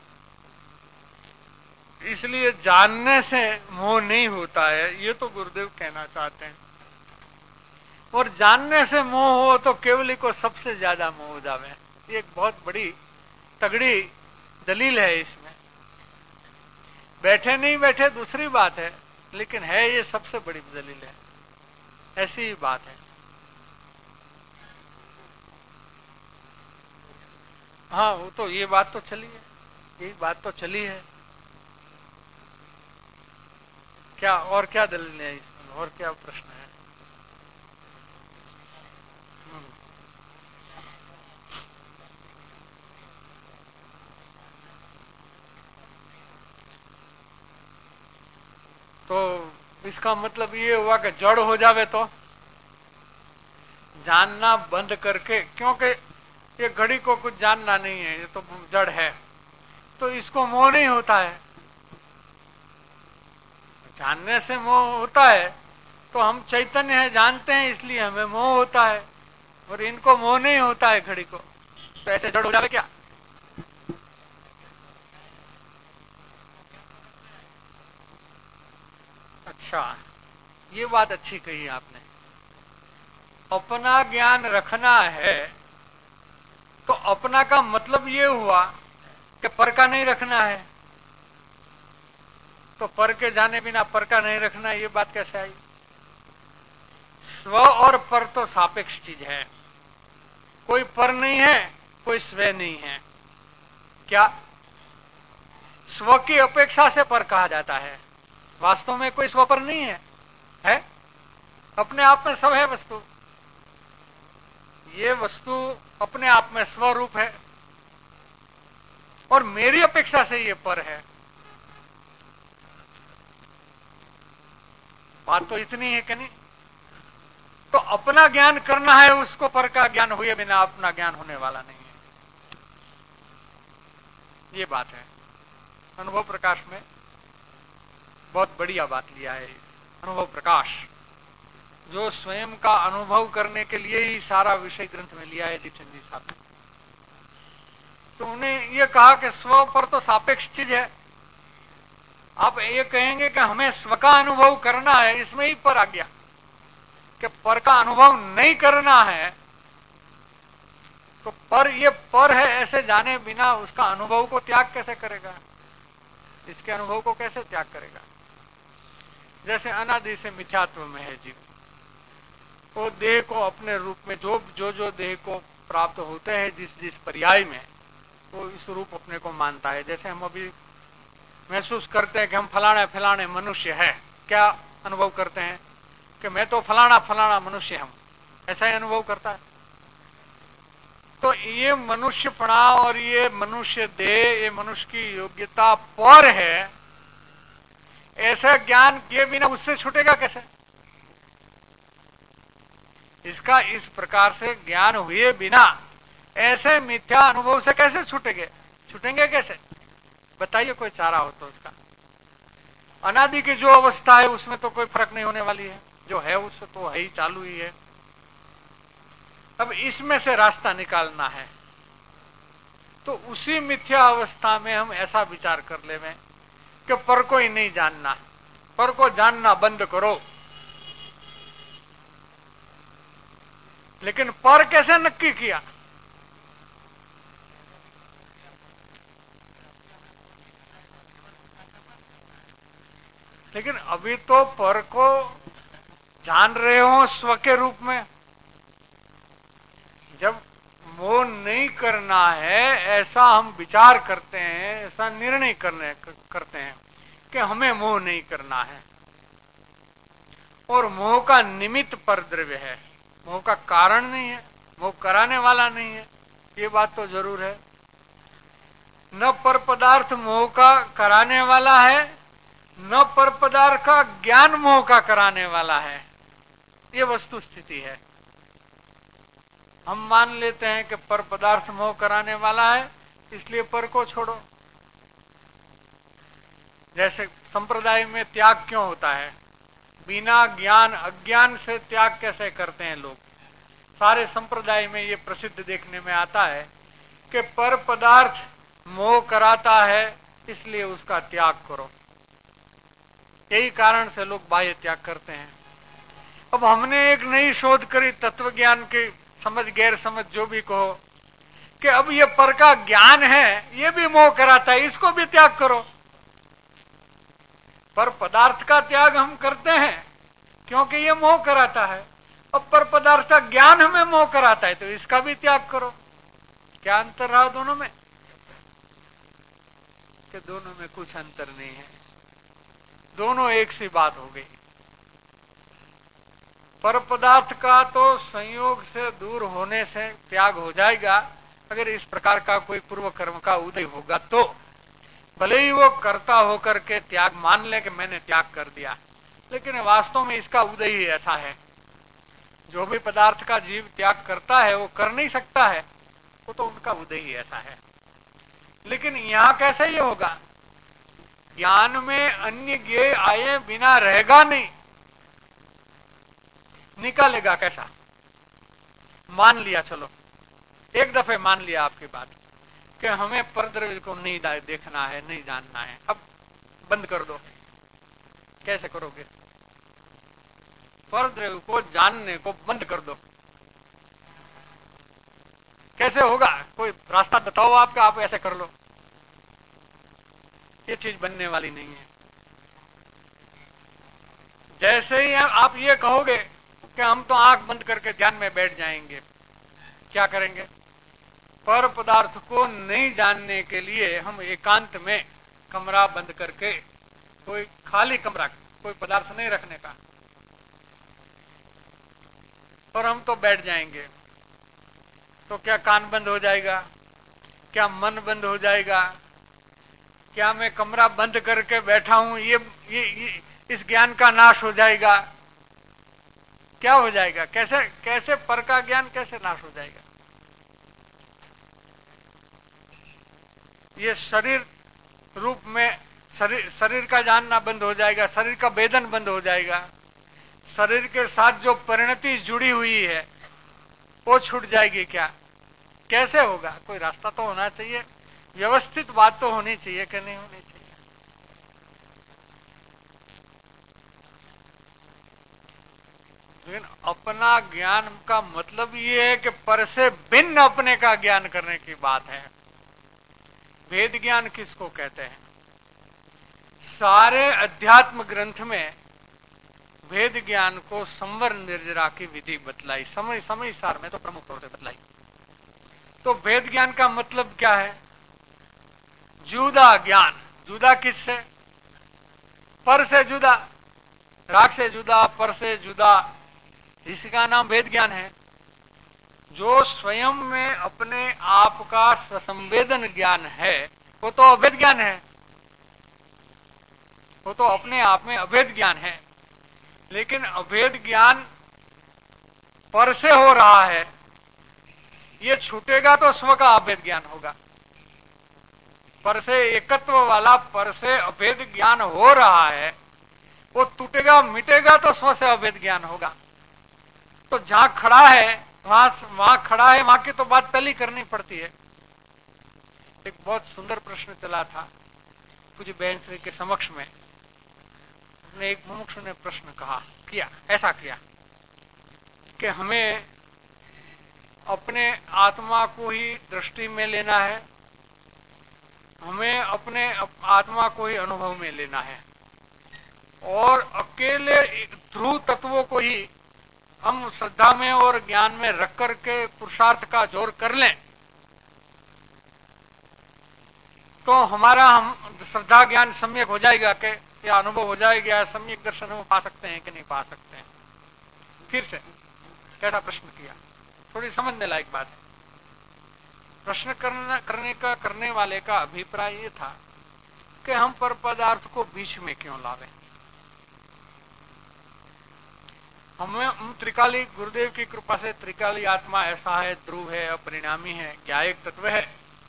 Speaker 2: इसलिए जानने से मोह नहीं होता है, ये तो गुरुदेव कहना चाहते हैं। और जानने से मोह हो तो केवली को सबसे ज्यादा मोह हो जावे, ये एक बहुत बड़ी तगड़ी दलील है इसमें। बैठे नहीं बैठे दूसरी बात है, लेकिन है ये सबसे बड़ी दलील है, ऐसी ही बात है। हाँ, वो तो ये बात तो चली है, यही बात तो चली है। क्या और क्या दलील है इसमें, और क्या प्रश्न है? तो इसका मतलब ये हुआ कि जड़ हो जावे तो जानना बंद करके, क्योंकि ये घड़ी को कुछ जानना नहीं है, ये तो जड़ है, तो इसको मोह नहीं होता है। जानने से मोह होता है तो हम चैतन्य है, जानते हैं, इसलिए हमें मोह होता है, और इनको मोह नहीं होता है घड़ी को, तो ऐसे जड़ हो जावे क्या? अच्छा, ये बात अच्छी कही आपने। अपना ज्ञान रखना है तो अपना का मतलब ये हुआ कि पर का नहीं रखना है, तो पर के जाने बिना पर का नहीं रखना, ये बात कैसे आई? स्व और पर तो सापेक्ष चीज है, कोई पर नहीं है, कोई स्व नहीं है। क्या स्व की अपेक्षा से पर कहा जाता है? वास्तव में कोई स्व पर नहीं है, है अपने आप में सब है वस्तु। ये वस्तु अपने आप में स्वरूप है और मेरी अपेक्षा से ये पर है। बात तो इतनी है कि नहीं? तो अपना ज्ञान करना है, उसको पर का ज्ञान हुए बिना अपना ज्ञान होने वाला नहीं है, ये बात है। अनुभव प्रकाश में बहुत बढ़िया बात लिया है, अनुभव प्रकाश, जो स्वयं का अनुभव करने के लिए ही सारा विषय ग्रंथ में लिया है दीक्षित जी साहब ने। तो उन्हें यह कहा कि स्व पर तो सापेक्ष चीज है। आप ये कहेंगे कि हमें स्व का अनुभव करना है, इसमें ही पर आ गया कि पर का अनुभव नहीं करना है, तो पर ये पर है ऐसे जाने बिना उसका अनुभव को त्याग कैसे करेगा? इसके अनुभव को कैसे त्याग करेगा? जैसे अनादि से मिथ्यात्व में है जीव, वो देह को अपने रूप में जो जो जो देह को प्राप्त होते हैं, जिस जिस पर्याय में, वो इस रूप अपने को मानता है। जैसे हम अभी महसूस करते हैं कि हम फलाने फलाने मनुष्य है, क्या अनुभव करते हैं कि मैं तो फलाना फलाना मनुष्य हूं, ऐसा ही अनुभव करता है। तो ये मनुष्यपना और ये मनुष्य देह, ये मनुष्य की योग्यता पर है, ऐसा ज्ञान किए बिना उससे छूटेगा कैसे? इसका इस प्रकार से ज्ञान हुए बिना ऐसे मिथ्या अनुभव से कैसे छूटेंगे? छूटेंगे कैसे? बताइए, कोई चारा हो तो उसका। अनादि की जो अवस्था है उसमें तो कोई फर्क नहीं होने वाली है, जो है उससे तो है ही, चालू ही है। अब इसमें से रास्ता निकालना है, तो उसी मिथ्या अवस्था में हम ऐसा विचार कर ले में कि पर को ही नहीं जानना, पर को जानना बंद करो। लेकिन पर कैसे नक्की किया? लेकिन अभी तो पर को जान रहे हो स्व के रूप में। जब मोह नहीं करना है ऐसा हम विचार करते हैं, ऐसा निर्णय करने करते हैं कि हमें मोह नहीं करना है, और मोह का निमित्त पर द्रव्य है, मोह का कारण नहीं है, मोह कराने वाला नहीं है, ये बात तो जरूर है। न पर पदार्थ मोह का कराने वाला है, न पर पदार्थ का ज्ञान मोह का कराने वाला है, ये वस्तु स्थिति है। हम मान लेते हैं कि पर पदार्थ मोह कराने वाला है, इसलिए पर को छोड़ो। जैसे संप्रदाय में त्याग क्यों होता है? बिना ज्ञान अज्ञान से त्याग कैसे करते हैं लोग? सारे संप्रदाय में ये प्रसिद्ध देखने में आता है कि पर पदार्थ मोह कराता है, इसलिए उसका त्याग करो। यही कारण से लोग बाह्य त्याग करते हैं। अब हमने एक नई शोध करी, तत्व ज्ञान की समझ गैर समझ जो भी कहो, कि अब ये पर का ज्ञान है, ये भी मोह कराता है, इसको भी त्याग करो। पर पदार्थ का त्याग हम करते हैं क्योंकि ये मोह कराता है। अब पर पदार्थ का ज्ञान हमें मोह कराता है, तो इसका भी त्याग करो। क्या अंतर रहा दोनों में? कि दोनों में कुछ अंतर नहीं है, दोनों एक सी बात हो गई। पर पदार्थ का तो संयोग से दूर होने से त्याग हो जाएगा, अगर इस प्रकार का कोई पूर्व कर्म का उदय होगा तो। भले ही वो कर्ता होकर के त्याग मान ले कि मैंने त्याग कर दिया, लेकिन वास्तव में इसका उदय ही ऐसा है। जो भी पदार्थ का जीव त्याग करता है वो कर नहीं सकता है, वो तो उनका उदय ही ऐसा है। लेकिन यहां कैसे ये होगा? ज्ञान में अन्य ज्ञेय आए बिना रहेगा नहीं, निकालेगा कैसा? मान लिया, चलो एक दफे मान लिया आपकी बात कि हमें परद्रव्य को नहीं देखना है, नहीं जानना है, अब बंद कर दो। कैसे करोगे? परद्रव्य को जानने को बंद कर दो, कैसे होगा? कोई रास्ता बताओ आपका, आप ऐसे कर लो। ये चीज बनने वाली नहीं है। जैसे ही आप ये कहोगे कि हम तो आंख बंद करके ध्यान में बैठ जाएंगे, क्या करेंगे? पर पदार्थ को नहीं जानने के लिए हम एकांत में कमरा बंद करके, कोई खाली कमरा, कोई पदार्थ नहीं रखने का, और हम तो बैठ जाएंगे। तो क्या कान बंद हो जाएगा? क्या मन बंद हो जाएगा? क्या मैं कमरा बंद करके बैठा हूं ये, ये, ये इस ज्ञान का नाश हो जाएगा? क्या हो जाएगा? कैसे कैसे पर का ज्ञान कैसे नाश हो जाएगा? ये शरीर रूप में शरीर शरीर का जानना बंद हो जाएगा, शरीर का वेदन बंद हो जाएगा, शरीर के साथ जो परिणति जुड़ी हुई है वो छूट जाएगी। क्या कैसे होगा? कोई रास्ता तो होना चाहिए, व्यवस्थित बात तो होनी चाहिए कि नहीं होनी चाहिए? लेकिन अपना ज्ञान का मतलब ये है कि पर से भिन्न अपने का ज्ञान करने की बात है। वेद ज्ञान किसको कहते हैं? सारे अध्यात्म ग्रंथ में वेद ज्ञान को संवर निर्जरा की विधि बतलाई, समय समय सार में तो प्रमुख तौर से बतलाई। तो वेद ज्ञान का मतलब क्या है? जुदा ज्ञान। जुदा किससे? पर से जुदा, राग से जुदा, पर से जुदा, इसका नाम वेद ज्ञान है। जो स्वयं में अपने आप का स्वसंवेदन ज्ञान है वो तो अभेद ज्ञान है, वो तो अपने आप में अभेद ज्ञान है। लेकिन अभेद ज्ञान पर से हो रहा है, ये छूटेगा तो स्व का अभेद ज्ञान होगा। पर से एकत्व वाला पर से अभेद ज्ञान हो रहा है, वो टूटेगा मिटेगा तो स्व से अभेद ज्ञान होगा। तो जहां खड़ा है वहां वहां खड़ा है, वहां की तो बात पहले करनी पड़ती है। एक बहुत सुंदर प्रश्न चला था पूज्य बहन श्री के समक्ष में। ने एक मुमुक्षु ने प्रश्न कहा किया ऐसा किया कि हमें अपने आत्मा को ही दृष्टि में लेना है, हमें अपने आत्मा को ही अनुभव में लेना है, और अकेले ध्रुव तत्वों को ही हम श्रद्धा में और ज्ञान में रख करके पुरुषार्थ का जोर कर लें तो हमारा हम श्रद्धा ज्ञान सम्यक हो जाएगा कि या अनुभव हो जाएगा, सम्यक दर्शन हम पा सकते हैं कि नहीं पा सकते हैं। फिर से कैसा प्रश्न किया, थोड़ी समझने लायक बात है। प्रश्न करना करने का करने वाले का अभिप्राय ये था कि हम पर पदार्थ को बीच में क्यों लावे। हमें हम त्रिकाली गुरुदेव की कृपा से त्रिकाली आत्मा ऐसा है, ध्रुव है, अपरिणामी है, ज्ञायक तत्व है,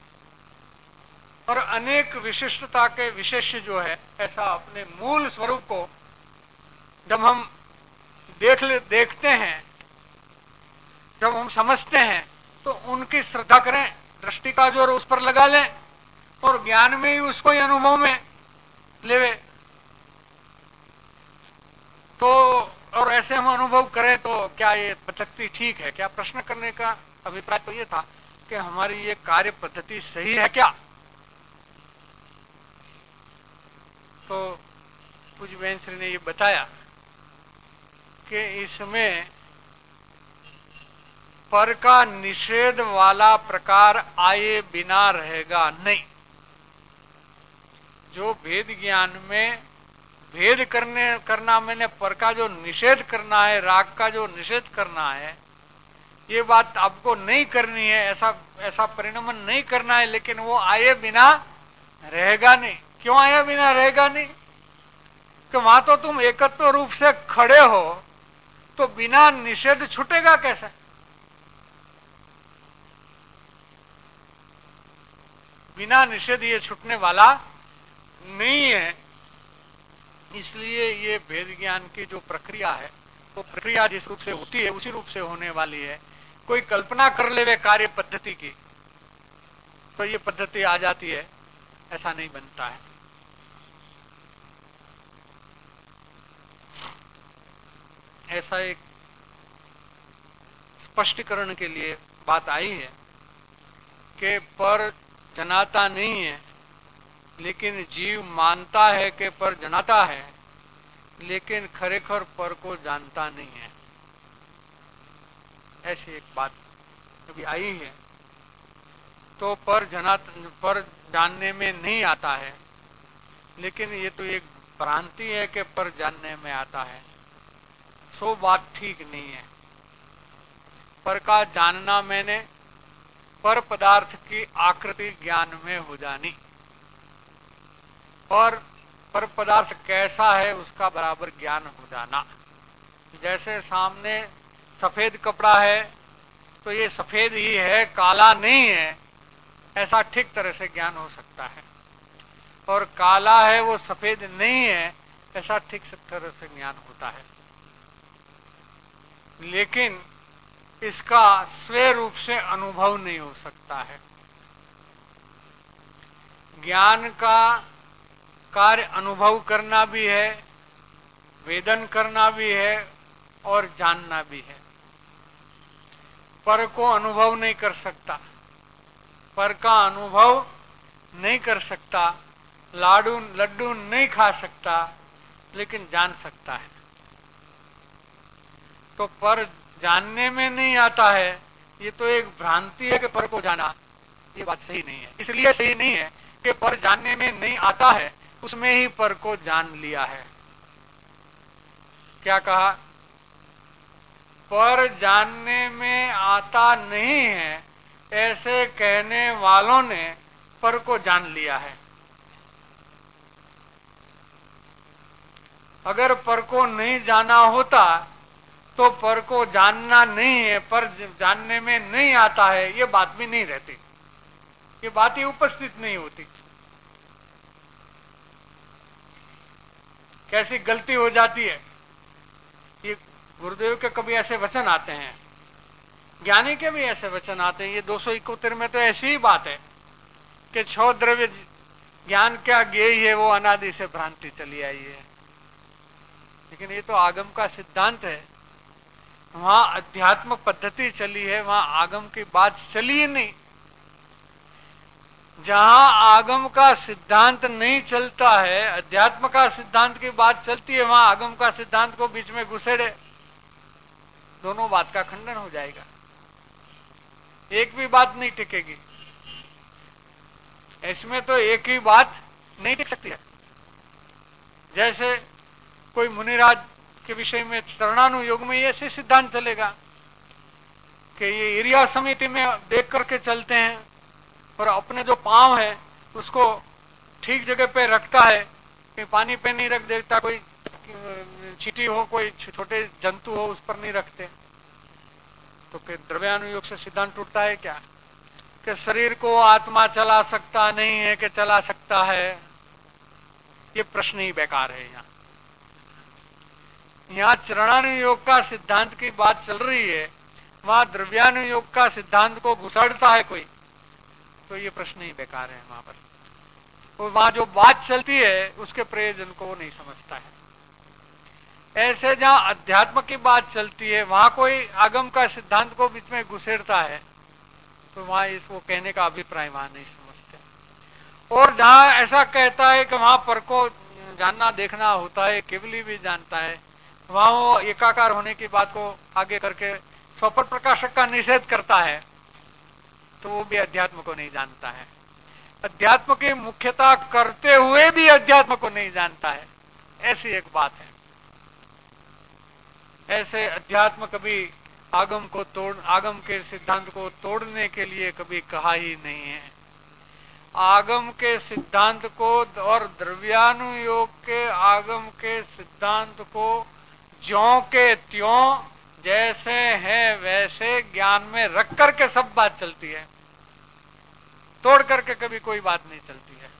Speaker 2: और अनेक विशिष्टता के विशेष जो है, ऐसा अपने मूल स्वरूप को जब हम देख ले देखते हैं, जब हम समझते हैं तो उनकी श्रद्धा करें, दृष्टि का जोर उस पर लगा लें और ज्ञान में ही उसको ही अनुभव में लेवे तो, और ऐसे हम अनुभव करें तो क्या ये पद्धति ठीक है क्या? प्रश्न करने का अभिप्राय तो ये था कि हमारी ये कार्य पद्धति सही है क्या? तो पूज्य बहन श्री ने ये बताया कि इसमें पर का निषेध वाला प्रकार आए बिना रहेगा नहीं। जो भेद ज्ञान में भेद करने करना मैंने पर का जो निषेध करना है, राग का जो निषेध करना है, ये बात आपको नहीं करनी है, ऐसा ऐसा परिणमन नहीं करना है, लेकिन वो आए बिना रहेगा नहीं। क्यों आया बिना रहेगा नहीं? कि वहां तो तुम एकत्व रूप से खड़े हो, तो बिना निषेध छूटेगा कैसे? बिना निषेध ये छूटने वाला नहीं है। इसलिए ये भेद ज्ञान की जो प्रक्रिया है, वो प्रक्रिया जिस रूप से होती है उसी रूप से होने वाली है। कोई कल्पना कर लेवे कार्य पद्धति की तो ये पद्धति आ जाती है, ऐसा नहीं बनता है। ऐसा एक स्पष्टीकरण के लिए बात आई है कि पर जनाता नहीं है, लेकिन जीव मानता है कि पर जनाता है, लेकिन खरेखर पर को जानता नहीं है। ऐसी एक बात कभी आई है। तो पर जना पर जानने में नहीं आता है, लेकिन ये तो एक भ्रांति है कि पर जानने में आता है। सो बात ठीक नहीं है। पर का जानना मैंने पर पदार्थ की आकृति ज्ञान में हो जानी, और पर पदार्थ कैसा है उसका बराबर ज्ञान हो जाना। जैसे सामने सफेद कपड़ा है तो ये सफेद ही है, काला नहीं है, ऐसा ठीक तरह से ज्ञान हो सकता है। और काला है वो सफेद नहीं है, ऐसा ठीक तरह से ज्ञान होता है। लेकिन इसका स्वयं रूप से अनुभव नहीं हो सकता है। ज्ञान का कार्य अनुभव करना भी है, वेदन करना भी है और जानना भी है। पर को अनुभव नहीं कर सकता, पर का अनुभव नहीं कर सकता, लाडू लड्डू नहीं खा सकता, लेकिन जान सकता है। तो पर जानने में नहीं आता है, ये तो एक भ्रांति है कि पर को जाना। ये बात सही नहीं है। इसलिए सही नहीं है कि पर जानने में नहीं आता है, उसमें ही पर को जान लिया है। क्या कहा? पर जानने में आता नहीं है, ऐसे कहने वालों ने पर को जान लिया है। अगर पर को नहीं जाना होता तो पर को जानना नहीं है, पर जानने में नहीं आता है, ये बात भी नहीं रहती, ये बात ही उपस्थित नहीं होती। कैसी गलती हो जाती है। ये गुरुदेव के कभी ऐसे वचन आते हैं, ज्ञानी के भी ऐसे वचन आते हैं। ये दो सौ इकहत्तर में तो ऐसी ही बात है कि छह द्रव्य ज्ञान क्या ज्ञेय है, वो अनादि से भ्रांति चली आई है। लेकिन ये तो आगम का सिद्धांत है, वहां अध्यात्म पद्धति चली है, वहां आगम की बात चली ही नहीं। जहां आगम का सिद्धांत नहीं चलता है, अध्यात्म का सिद्धांत की बात चलती है, वहां आगम का सिद्धांत को बीच में घुसेड़े, दोनों बात का खंडन हो जाएगा, एक भी बात नहीं टिकेगी। इसमें तो एक ही बात नहीं टिक सकती है। जैसे कोई मुनिराज के विषय में चरणानुयोग में ऐसे सिद्धांत चलेगा कि ये एरिया समिति में देख करके चलते हैं और अपने जो पांव है उसको ठीक जगह पे रखता है, कि पानी पे नहीं रख देता, कोई चींटी हो, कोई छोटे जंतु हो, उस पर नहीं रखते। तो फिर द्रव्यानुयोग से सिद्धांत टूटता है क्या कि शरीर को आत्मा चला सकता नहीं है कि चला सकता है? ये प्रश्न ही बेकार है। यहां यहां चरणानुयोग का सिद्धांत की बात चल रही है, वहां द्रव्यानुयोग का सिद्धांत को घुसाड़ता है कोई, तो ये प्रश्न ही बेकार है वहां पर। तो वहां जो बात चलती है उसके प्रयोजन को वो नहीं समझता है। ऐसे जहां अध्यात्म की बात चलती है, वहां कोई आगम का सिद्धांत को बीच में घुसेड़ता है, तो वहां इसको कहने का अभिप्राय वहां नहीं समझते। और जहां ऐसा कहता है कि वहां पर को जानना देखना होता है, केवली भी जानता है, वहां वो एकाकार होने की बात को आगे करके स्वपर प्रकाशक का निषेध करता है, तो वो भी अध्यात्म को नहीं जानता है। अध्यात्म की मुख्यता करते हुए भी अध्यात्म को नहीं जानता है, ऐसी एक बात है। ऐसे अध्यात्म कभी आगम को तोड़ आगम के सिद्धांत को तोड़ने के लिए कभी कहा ही नहीं है। आगम के सिद्धांत को और द्रव्यानुयोग के आगम के सिद्धांत को ज्यों के त्यों जैसे है वैसे ज्ञान में रख करके सब बात चलती है, तोड़ करके कभी कोई बात नहीं चलती है।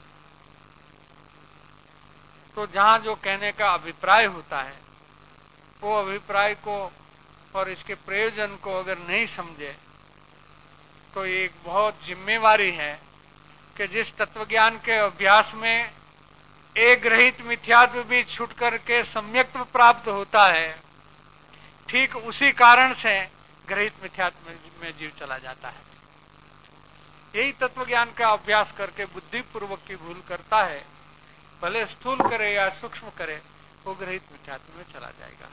Speaker 2: तो जहां जो कहने का अभिप्राय होता है, वो अभिप्राय को और इसके प्रयोजन को अगर नहीं समझे, तो एक बहुत जिम्मेवारी है कि जिस तत्वज्ञान के अभ्यास में एक रहित मिथ्यात्व भी छूट करके सम्यक्त्व प्राप्त होता है, ठीक उसी कारण से ग्रहित मिथ्यात्व में जीव चला जाता है। यही तत्वज्ञान का अभ्यास करके बुद्धिपूर्वक की भूल करता है, भले स्थूल करे या सूक्ष्म करे, वो ग्रहित मिथ्यात्व में चला जाएगा।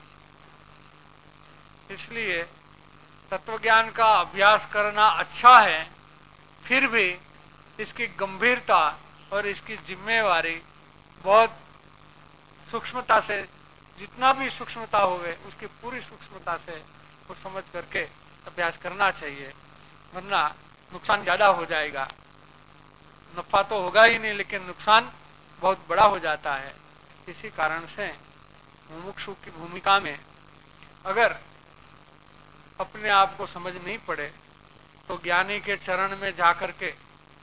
Speaker 2: इसलिए तत्वज्ञान का अभ्यास करना अच्छा है, फिर भी इसकी गंभीरता और इसकी जिम्मेवारी बहुत सूक्ष्मता से, जितना भी सूक्ष्मता होवे उसकी पूरी सूक्ष्मता से वो समझ करके अभ्यास करना चाहिए, वरना नुकसान ज्यादा हो जाएगा। नफा तो होगा ही नहीं, लेकिन नुकसान बहुत बड़ा हो जाता है। इसी कारण से मुमुक्षु की भूमिका में अगर अपने आप को समझ नहीं पड़े, तो ज्ञानी के चरण में जाकर के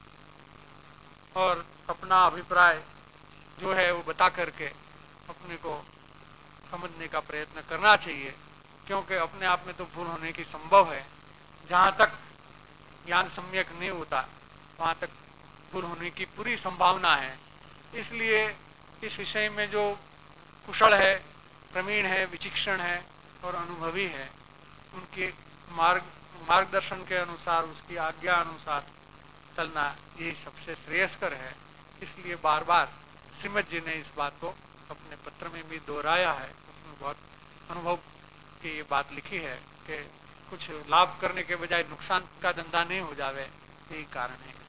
Speaker 2: और अपना अभिप्राय जो है वो बता करके अपने को समझने का प्रयत्न करना चाहिए, क्योंकि अपने आप में तो भूल होने की संभव है। जहां तक ज्ञान सम्यक नहीं होता, वहां तक भूल होने की पूरी संभावना है। इसलिए इस विषय में जो कुशल है, प्रवीण है, विचक्षण है और अनुभवी है, उनके मार्ग मार्गदर्शन के अनुसार, उसकी आज्ञा अनुसार चलना यही सबसे श्रेयस्कर है। इसलिए बार बार श्रीमद जी ने इस बात को अपने पत्र में भी दोहराया है। उसमें बहुत अनुभव की ये बात लिखी है कि कुछ लाभ करने के बजाय नुकसान का धंधा नहीं हो जावे, यही कारण है।